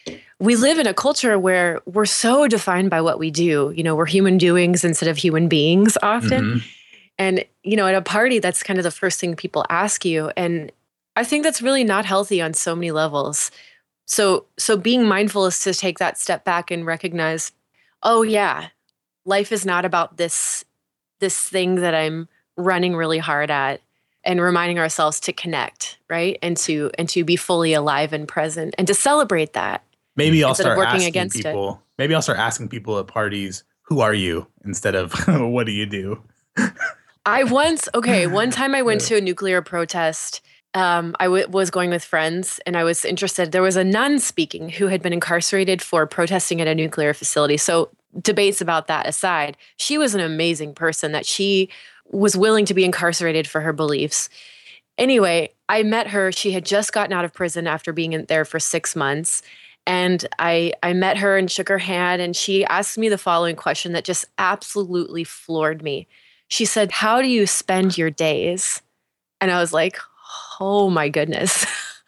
we live in a culture where we're so defined by what we do. We're human doings instead of human beings often. And, at a party, that's kind of the first thing people ask you. And I think that's really not healthy on so many levels. So being mindful is to take that step back and recognize, oh yeah, life is not about this thing that I'm running really hard at, and reminding ourselves to connect, right? And to be fully alive and present and to celebrate that. Maybe I'll start asking people. Maybe I'll start asking people at parties, "Who are you?" instead of "What do you do?" One time I went to a nuclear protest. I was going with friends, and I was interested. There was a nun speaking who had been incarcerated for protesting at a nuclear facility. So debates about that aside, she was an amazing person that she was willing to be incarcerated for her beliefs. Anyway, I met her. She had just gotten out of prison after being in there for 6 months. And I met her and shook her hand, and she asked me the following question that just absolutely floored me. She said, "How do you spend your days?" And I was like, oh my goodness.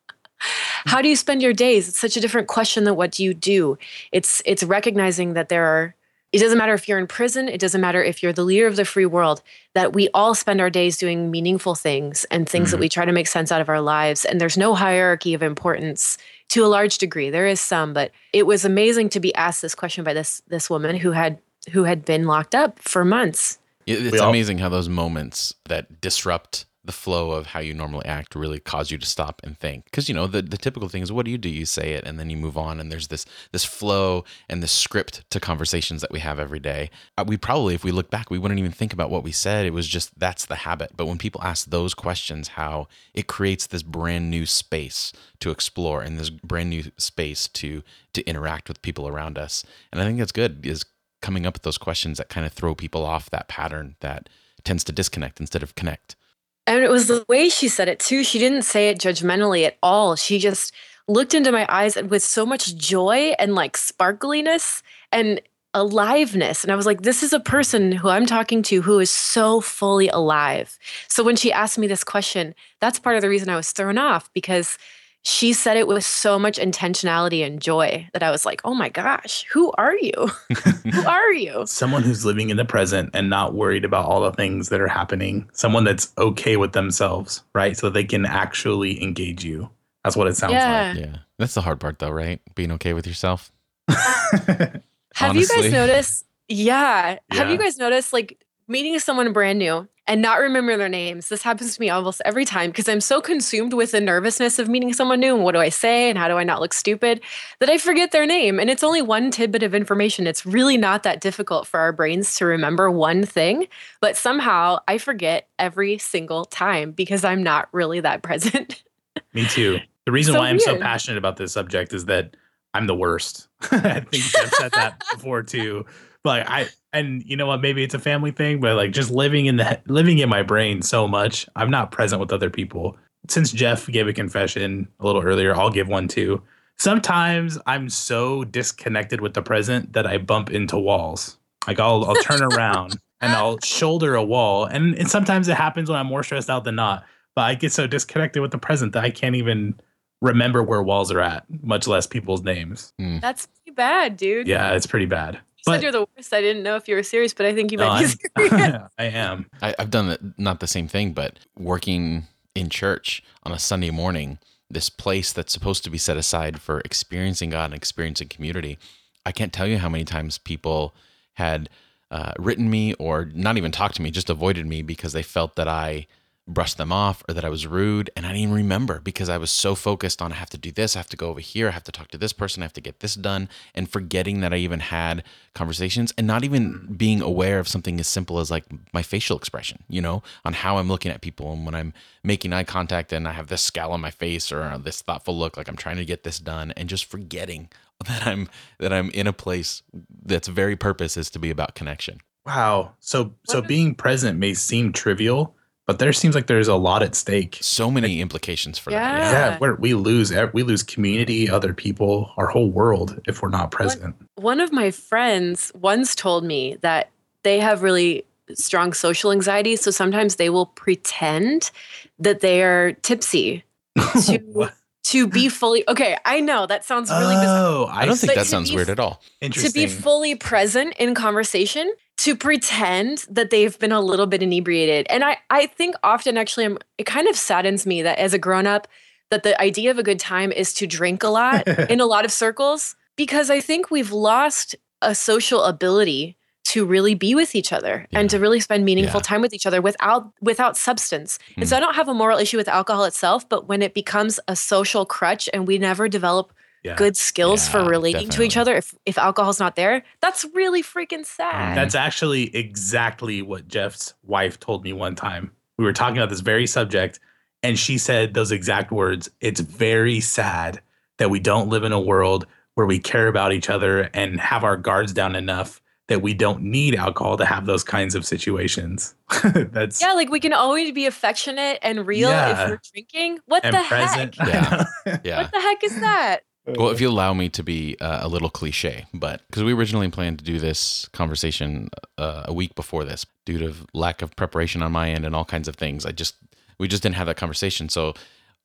How do you spend your days? It's such a different question than what do you do? It's recognizing that it doesn't matter if you're in prison, it doesn't matter if you're the leader of the free world, that we all spend our days doing meaningful things and things that we try to make sense out of our lives. And there's no hierarchy of importance to a large degree. There is some, but it was amazing to be asked this question by this woman who had been locked up for months. It's amazing how those moments that disrupt the flow of how you normally act really cause you to stop and think. Because, the typical thing is, what do? You say it and then you move on. And there's this flow and this script to conversations that we have every day. We probably, if we look back, we wouldn't even think about what we said. It was just, that's the habit. But when people ask those questions, how it creates this brand new space to explore and this brand new space to interact with people around us. And I think that's good, is coming up with those questions that kind of throw people off that pattern that tends to disconnect instead of connect. And it was the way she said it too. She didn't say it judgmentally at all. She just looked into my eyes with so much joy and like sparkliness and aliveness. And I was like, this is a person who I'm talking to who is so fully alive. So when she asked me this question, that's part of the reason I was thrown off, because she said it with so much intentionality and joy that I was like, oh my gosh, who are you? Who are you? Someone who's living in the present and not worried about all the things that are happening. Someone that's okay with themselves, right? So they can actually engage you. That's what it sounds like. Yeah. That's the hard part though, right? Being okay with yourself. Have you guys noticed? Yeah. Have you guys noticed, like, meeting someone brand new and not remember their names? This happens to me almost every time because I'm so consumed with the nervousness of meeting someone new and what do I say and how do I not look stupid that I forget their name. And it's only one tidbit of information. It's really not that difficult for our brains to remember one thing, but somehow I forget every single time because I'm not really that present. Me too. The reason why I'm so passionate about this subject is that I'm the worst. I think I've said that before too. But and you know what, maybe it's a family thing, but like just living in my brain so much, I'm not present with other people. Since Jeff gave a confession a little earlier, I'll give one too. Sometimes I'm so disconnected with the present that I bump into walls. Like I'll turn around and I'll shoulder a wall. And sometimes it happens when I'm more stressed out than not. But I get so disconnected with the present that I can't even remember where walls are at, much less people's names. That's pretty bad, dude. Yeah, it's pretty bad. You said you're the worst. I didn't know if you were serious, but I think you might be serious. I am. I've done not the same thing, but working in church on a Sunday morning, this place that's supposed to be set aside for experiencing God and experiencing community. I can't tell you how many times people had written me or not even talked to me, just avoided me because they felt that I brushed them off or that I was rude. And I didn't even remember because I was so focused on I have to do this, I have to go over here, I have to talk to this person, I have to get this done, and forgetting that I even had conversations and not even being aware of something as simple as like my facial expression, on how I'm looking at people. And when I'm making eye contact and I have this scowl on my face or this thoughtful look, like I'm trying to get this done, and just forgetting that I'm in a place that's very purpose is to be about connection. Wow. So being present may seem trivial, but there seems like there's a lot at stake. So many implications for that. Yeah, where we lose community, other people, our whole world if we're not present. One of my friends once told me that they have really strong social anxiety, so sometimes they will pretend that they are tipsy to be fully okay. I know that sounds really bizarre. I don't think that sounds weird at all. Interesting. To be fully present in conversation, to pretend that they've been a little bit inebriated. And I think often actually it kind of saddens me that as a grown-up that the idea of a good time is to drink a lot in a lot of circles, because I think we've lost a social ability to really be with each other and to really spend meaningful time with each other without substance. And so I don't have a moral issue with alcohol itself, but when it becomes a social crutch and we never develop good skills for relating to each other, if alcohol's not there, that's really freaking sad. That's actually exactly what Jeff's wife told me one time. We were talking about this very subject, and she said those exact words. It's very sad that we don't live in a world where we care about each other and have our guards down enough that we don't need alcohol to have those kinds of situations. That's like we can always be affectionate and real if we're drinking. What the heck? Yeah. What the heck is that? Well, if you allow me to be a little cliche, but because we originally planned to do this conversation a week before this, due to lack of preparation on my end and all kinds of things, we just didn't have that conversation. So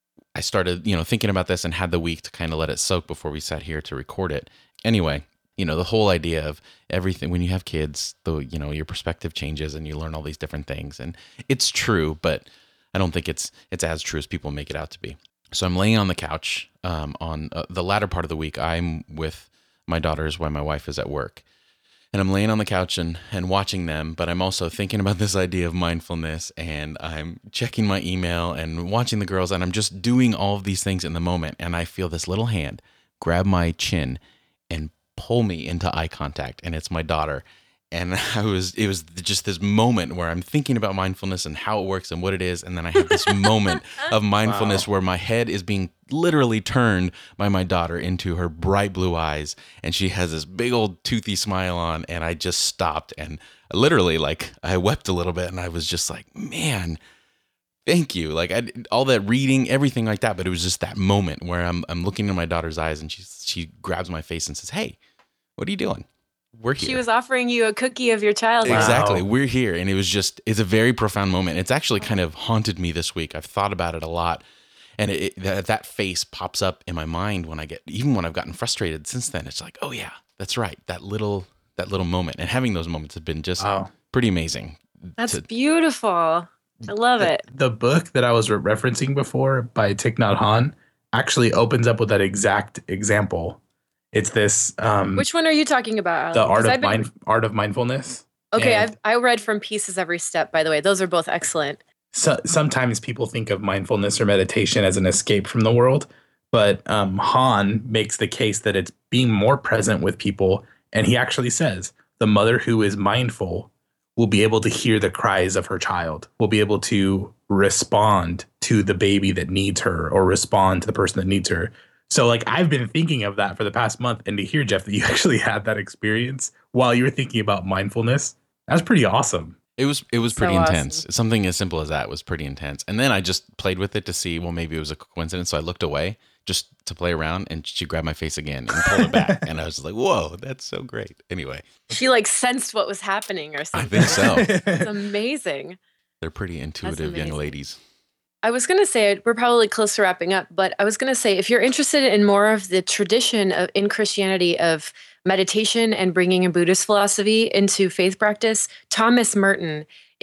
I started, thinking about this and had the week to kind of let it soak before we sat here to record it. Anyway, the whole idea of everything, when you have kids, your perspective changes and you learn all these different things. And it's true, but I don't think it's as true as people make it out to be. So I'm laying on the couch on the latter part of the week. I'm with my daughters while my wife is at work. And I'm laying on the couch and watching them, but I'm also thinking about this idea of mindfulness, and I'm checking my email and watching the girls, and I'm just doing all of these things in the moment. And I feel this little hand grab my chin and pull me into eye contact, and it's my daughter. And it was just this moment where I'm thinking about mindfulness and how it works and what it is. And then I have this moment of mindfulness where my head is being literally turned by my daughter into her bright blue eyes. And she has this big old toothy smile on. And I just stopped and literally I wept a little bit. And I was just like, man, thank you. All that reading, everything like that. But it was just that moment where I'm looking in my daughter's eyes and she grabs my face and says, "Hey, what are you doing? We're here." She was offering you a cookie of your childhood. Exactly. We're here. And it's a very profound moment. It's actually kind of haunted me this week. I've thought about it a lot. And that face pops up in my mind when I've gotten frustrated since then. It's like, oh yeah, that's right. That little moment. And having those moments have been just pretty amazing. That's beautiful. I love it. The book that I was referencing before by Thich Nhat Hanh actually opens up with that exact example. It's this. Which one are you talking about, Alex? The Art of Mindfulness. Okay, I read From Pieces Every Step, by the way. Those are both excellent. So, sometimes people think of mindfulness or meditation as an escape from the world, but Hanh makes the case that it's being more present with people. And he actually says the mother who is mindful will be able to hear the cries of her child, will be able to respond to the baby that needs her or respond to the person that needs her. So I've been thinking of that for the past month, and to hear, Jeff, that you actually had that experience while you were thinking about mindfulness, that's pretty awesome. It was pretty intense. Awesome. Something as simple as that was pretty intense. And then I just played with it to see, well, maybe it was a coincidence. So I looked away just to play around, and she grabbed my face again and pulled it back. And I was like, whoa, that's so great. Anyway. She sensed what was happening or something. I think so. It's amazing. They're pretty intuitive young ladies. I was going to say, we're probably close to wrapping up, but I was going to say, if you're interested in more of the tradition in Christianity of meditation and bringing in Buddhist philosophy into faith practice, Thomas Merton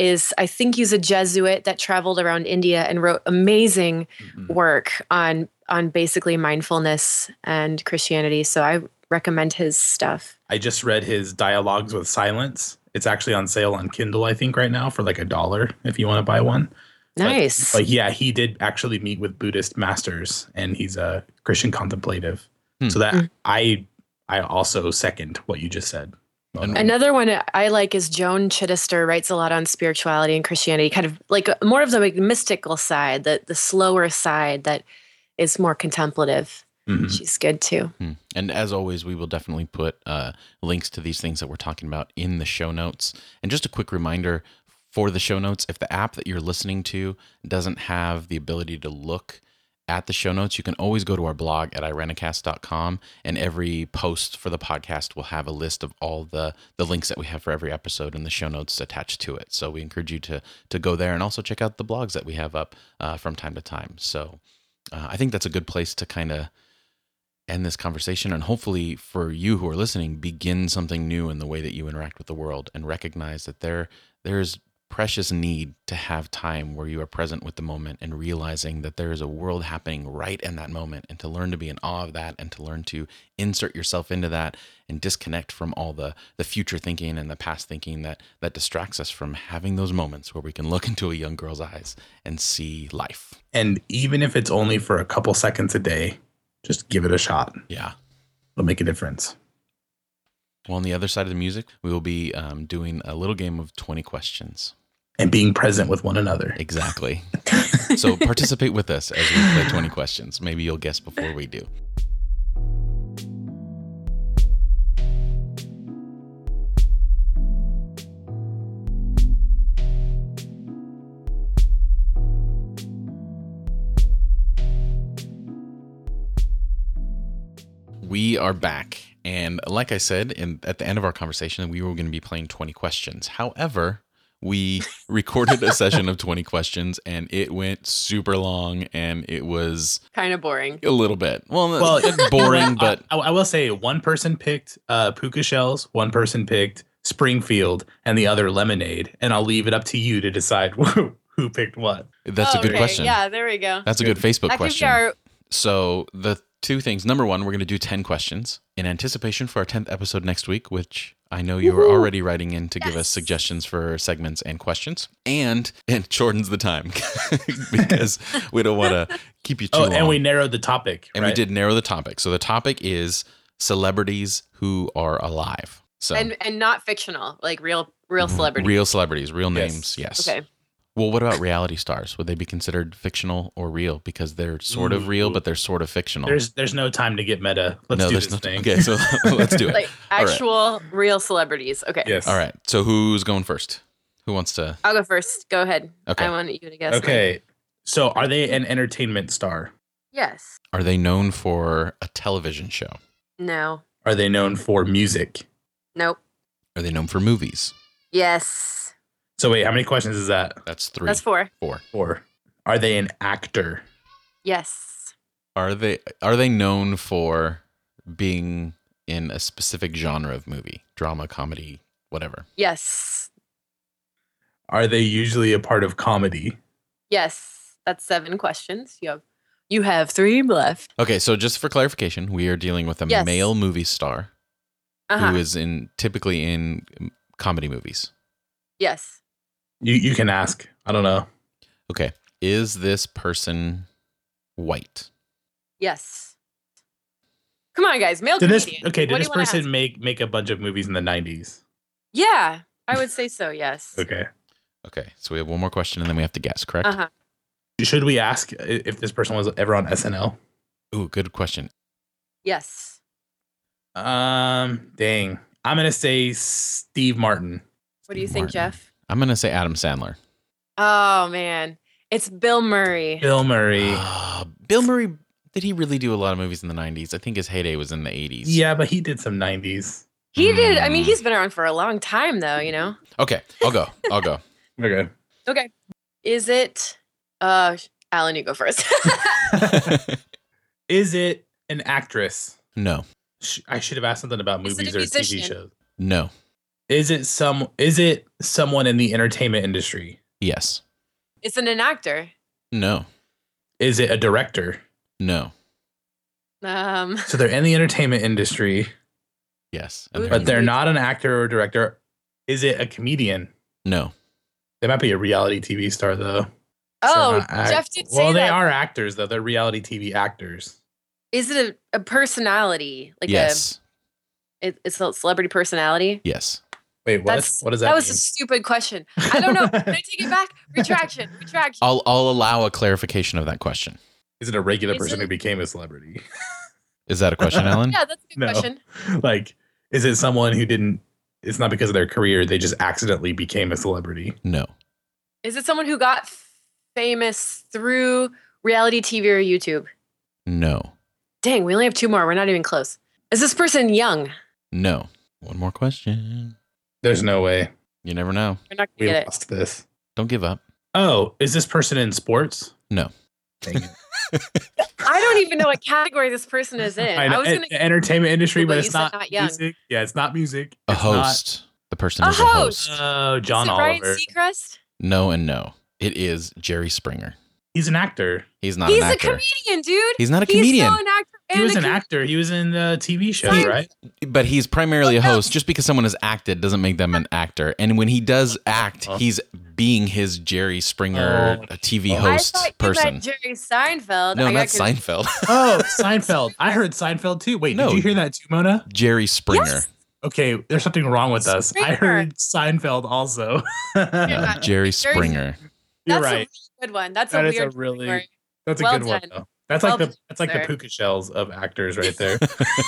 I think he's a Jesuit that traveled around India and wrote amazing work on basically mindfulness and Christianity. So I recommend his stuff. I just read his Dialogues with Silence. It's actually on sale on Kindle, I think, right now for $1 if you want to buy one. Nice. But yeah, he did actually meet with Buddhist masters, and he's a Christian contemplative. So that I also second what you just said. Another one I like is Joan Chittister, writes a lot on spirituality and Christianity, kind of more of the mystical side, the slower side that is more contemplative. Mm-hmm. She's good too. And as always, we will definitely put links to these things that we're talking about in the show notes. And just a quick reminder for the show notes, if the app that you're listening to doesn't have the ability to look at the show notes, you can always go to our blog at irenicast.com, and every post for the podcast will have a list of all the links that we have for every episode and the show notes attached to it. So we encourage you to go there and also check out the blogs that we have up from time to time. So I think that's a good place to kind of end this conversation, and hopefully for you who are listening, begin something new in the way that you interact with the world and recognize that there's precious need to have time where you are present with the moment and realizing that there is a world happening right in that moment, and to learn to be in awe of that, and to learn to insert yourself into that and disconnect from all the future thinking and the past thinking that distracts us from having those moments where we can look into a young girl's eyes and see life. And even if it's only for a couple seconds a day, just give it a shot. Yeah. It'll make a difference. Well, on the other side of the music, we will be doing a little game of 20 questions. And being present with one another. Exactly. So participate with us as we play 20 questions. Maybe you'll guess before we do. We are back. And like I said, at the end of our conversation, we were going to be playing 20 questions. However, we recorded a session of 20 questions and it went super long, and it was kind of boring. A little bit. Well, boring, but I will say one person picked Puka Shells, one person picked Springfield, and the other Lemonade. And I'll leave it up to you to decide who picked what. That's a good question. Yeah, there we go. That's a good Facebook question. I think So the two things. Number one, we're going to do 10 questions in anticipation for our 10th episode next week, which I know you are already writing in to give us suggestions for segments and questions. And it shortens the time because we don't want to keep you too long. And we narrowed the topic. And we did narrow the topic. So the topic is celebrities who are alive. So and not fictional, like real celebrities. Real celebrities, real names. Yes. Okay. Well, what about reality stars? Would they be considered fictional or real? Because they're sort of real, but they're sort of fictional. There's no time to get meta. Let's do this thing. Okay, so let's do it. Like actual real celebrities. Okay. Yes. All right. So who's going first? Who wants to? I'll go first. Go ahead. Okay. I want you to guess. Okay. So are they an entertainment star? Yes. Are they known for a television show? No. Are they known for music? Nope. Are they known for movies? Yes. So wait, how many questions is that? That's 3. That's 4. 4. Are they an actor? Yes. Are they known for being in a specific genre of movie? Drama, comedy, whatever. Yes. Are they usually a part of comedy? Yes. That's 7 questions. You have 3 left. Okay, so just for clarification, we are dealing with a male movie star who is typically in comedy movies. Yes. You can ask. I don't know. Okay. Is this person white? Yes. Come on, guys. Male Did comedian. did this person make a bunch of movies in the 90s? Yeah, I would say so, yes. Okay. Okay. So we have one more question and then we have to guess, correct? Uh-huh. Should we ask if this person was ever on SNL? Ooh, good question. Yes. Dang. I'm going to say Steve Martin. What do you think, Jeff? I'm going to say Adam Sandler. Oh, man. It's Bill Murray. Bill Murray. Bill Murray, did he really do a lot of movies in the 90s? I think his heyday was in the 80s. Yeah, but he did some 90s. He did. I mean, he's been around for a long time, though, you know? Okay, I'll go. Okay. Is it... Alan, you go first. Is it an actress? No. I should have asked something about movies or TV shows. No. Is it someone in the entertainment industry? Yes. Is it an actor? No. Is it a director? No. So they're in the entertainment industry. Yes. But they're not an actor or director. Is it a comedian? No. They might be a reality TV star, though. Oh, Jeff did say that. Well, they are actors, though. They're reality TV actors. Is it a personality? Like yes. It's a celebrity personality? Yes. Wait, what? What does that mean? That was a stupid question. I don't know. Can I take it back? Retraction. I'll allow a clarification of that question. Is it a regular person who became a celebrity? Is that a question, Alan? Yeah, that's a good question. Like, is it someone who didn't, it's not because of their career, they just accidentally became a celebrity? No. Is it someone who got famous through reality TV or YouTube? No. Dang, we only have 2 more. We're not even close. Is this person young? No. One more question. There's no way. You never know. We're not going to get lost this. Don't give up. Oh, is this person in sports? No. Dang it. I don't even know what category this person is in. I was going to entertainment industry, but it's not young. music. Yeah, it's not music. A It's host. The person A is a host. Oh, John is it Oliver. Ryan Seacrest? No and no. It is Jerry Springer. He's an actor. He's not He's an a actor. comedian, dude. He's not a He's comedian. still an actor. He was an actor. He was in TV shows, right? But he's primarily a host. Just because someone has acted doesn't make them an actor. And when he does act, he's being his Jerry Springer TV host I thought you person. meant Jerry Seinfeld. No, I not got confused. Seinfeld. Oh, Seinfeld. I heard Seinfeld too. Wait, No. did you hear that too, Mona? Jerry Springer. Yes. Okay, there's something wrong with us. I Springer. heard Seinfeld also. No, Jerry Springer. You're That's right. a really good one. That's That a is a weird really- story. That's a Well good one done. though. That's Well like done, the sir. puka shells of actors right there.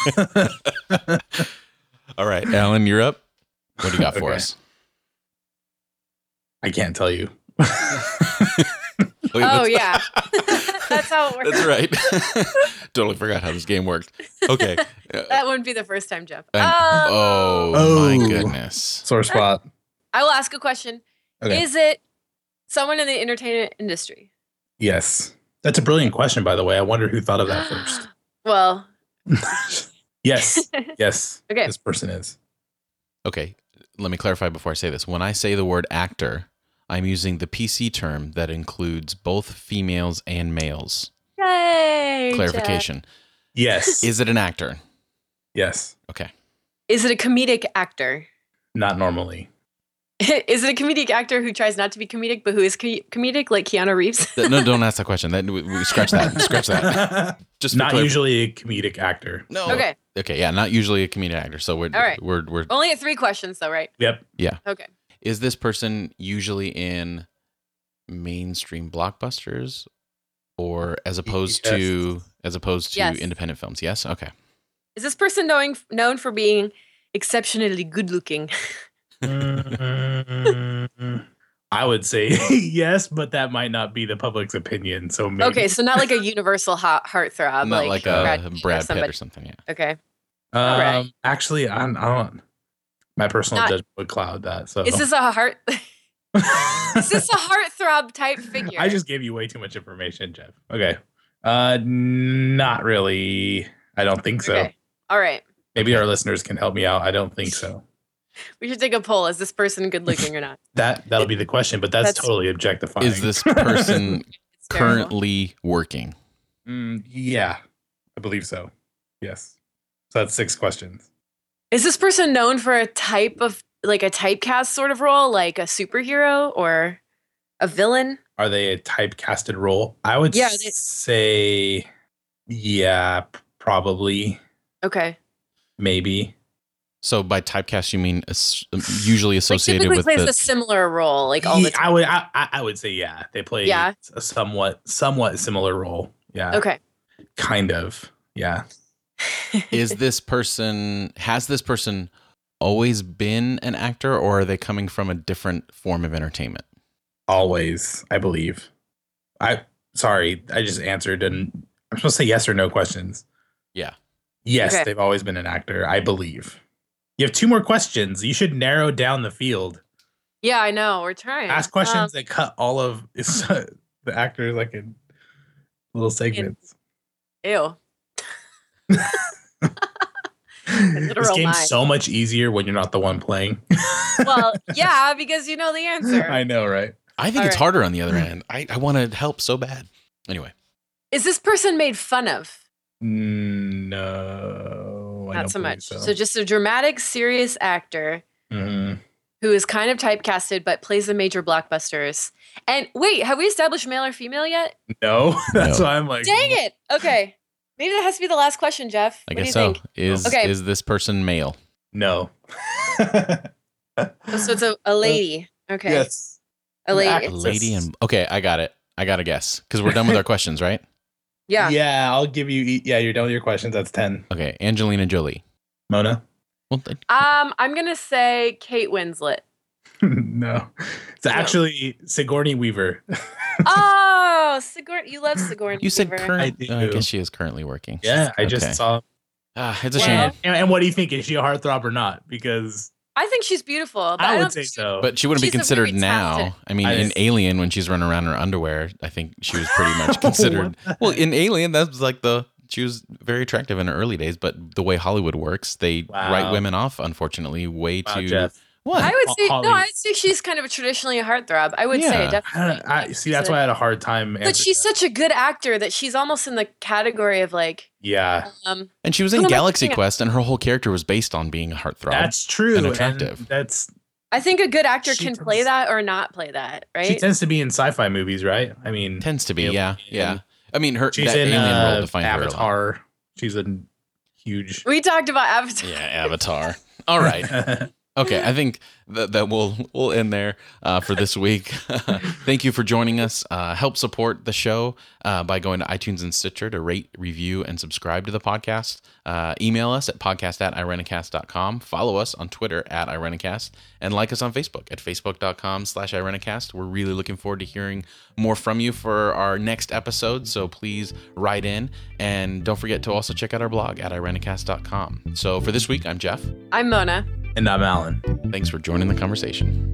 All right, Alan, you're up. What do you got for Okay. us? I can't tell you. Wait, Oh that's- yeah, that's how it works. That's right. Totally forgot how this game worked. Okay. That wouldn't be the first time, Jeff. Oh, Oh. my goodness. Sore spot. I will ask a question. Okay. Is it someone in the entertainment industry? Yes. That's a brilliant question, by the way. I wonder who thought of that first. Well, Yes. Yes. Okay. This person is. Okay, let me clarify before I say this. When I say the word actor, I'm using the PC term that includes both females and males. yay! Clarification. Yes. Is it an actor? Yes. Okay. Jeff. Is it a comedic actor? Not normally. Is it a comedic actor who tries not to be comedic, but who is comedic, like Keanu Reeves? No, don't ask that question. We scratch that. Scratch that. Just for Not clarif- usually a comedic actor. No. Okay. Okay. Yeah. Not usually a comedic actor. So we're All right. we're. Only at 3 questions, though, right? Yep. Okay. Is this person usually in mainstream blockbusters, or as opposed Yes. to Yes. independent films? Yes. Okay. Is this person known for being exceptionally good looking? I would say yes, but that might not be the public's opinion. So maybe. Okay, so not like a universal heartthrob, Not like Brad a Pitt Brad Pitt somebody. or something. Yeah. Okay. alright. Actually, I don't. My personal Not- judgment would cloud that. So Is this a heart? Is this a heartthrob type figure? I just gave you way too much information, Jeff. Okay. Not really. I don't think so. Okay. All right. Maybe our listeners can help me out. I don't think so. We should take a poll. Is this person good looking or not? That'll be the question, but that's totally objectifying. Is this person It's terrible. currently working? Yeah, I believe so. Yes. So that's 6 questions. Is this person known for a type of like a typecast sort of role, like a superhero or a villain? Are they a typecasted role? I would Yeah, say, yeah, probably, Okay. maybe. So by typecast, you mean usually Like associated typically with plays the a similar role, like all the time. I would say yeah. They play Yeah. a somewhat similar role. Yeah. Okay. Kind of. Yeah. has this person always been an actor, or are they coming from a different form of entertainment? Always, I believe. Sorry, I just answered and I'm supposed to say yes or no questions. Yeah. Yes, Okay. they've always been an actor, I believe. You have 2 more questions. You should narrow down the field. Yeah, I know. We're trying. Ask questions that cut all of the actors like in little segments. Ew. This literal game's mind. so much easier when you're not the one playing. Well, yeah, because you know the answer. I know, right? I think All it's right. harder on the other end. I want to help so bad. Anyway, Is this person made fun of? No, I Not don't so believe much. So just a dramatic, serious actor Mhm. who is kind of typecasted but plays the major blockbusters. And wait, have we established male or female yet? No, that's No. why I'm like, Dang it. Okay. Maybe that has to be the last question, Jeff. I What do guess you so. think? Is this person male? No. Oh, so it's a lady. Okay. Yes. A lady. Act- A lady and okay, I got it. I got to guess because we're done with our questions, right? Yeah. Yeah, I'll give you. Yeah, you're done with your questions. That's 10. Okay, Angelina Jolie. Mona? Well, I'm gonna say Kate Winslet. No. It's actually Sigourney Weaver. Oh, Sigourney! You love Sigourney. you said Weaver. current. I do. I guess she is currently working. Yeah, I Okay. just saw. It's a Well, shame, And what do you think? Is she a heartthrob or not? Because I think she's beautiful. But I don't would say think so. but she wouldn't be she's a considered very now. talented- I mean, I in just- Alien, when she's running around in her underwear, I think she was pretty much considered. Well, in Alien, that was like she was very attractive in her early days, but the way Hollywood works, they Wow. write women off, unfortunately, way Wow, too. Jeff. What? I would say Holly. no. I'd say she's kind of a traditionally a heartthrob. I would say Yeah. definitely. I see. That's why I had a hard time. But answering she's that. such a good actor that she's almost in the category of like. Yeah, And she was in Who am I Galaxy thinking of? Quest, and her whole character was based on being a heartthrob. that's true. and attractive. That's I think a good actor She can tends- play that or not play that, right? she tends to be in sci-fi movies, right? I mean, Tends to be, Alien. yeah. I mean, her she's that in alien role defined her a lot. Avatar. She's a huge. We talked about Avatar. Yeah, Avatar. All right. Okay, I think that we'll end there for this week. Thank you for joining us. Help support the show by going to iTunes and Stitcher to rate, review, and subscribe to the podcast. Email us at podcast@irenicast.com. Follow us on Twitter @irenicast, and like us on Facebook at facebook.com/irenicast. We're really looking forward to hearing more from you for our next episode, so please write in. And don't forget to also check out our blog at irenicast.com. So for this week, I'm Jeff. I'm Mona. And I'm Alan. Thanks for joining the conversation.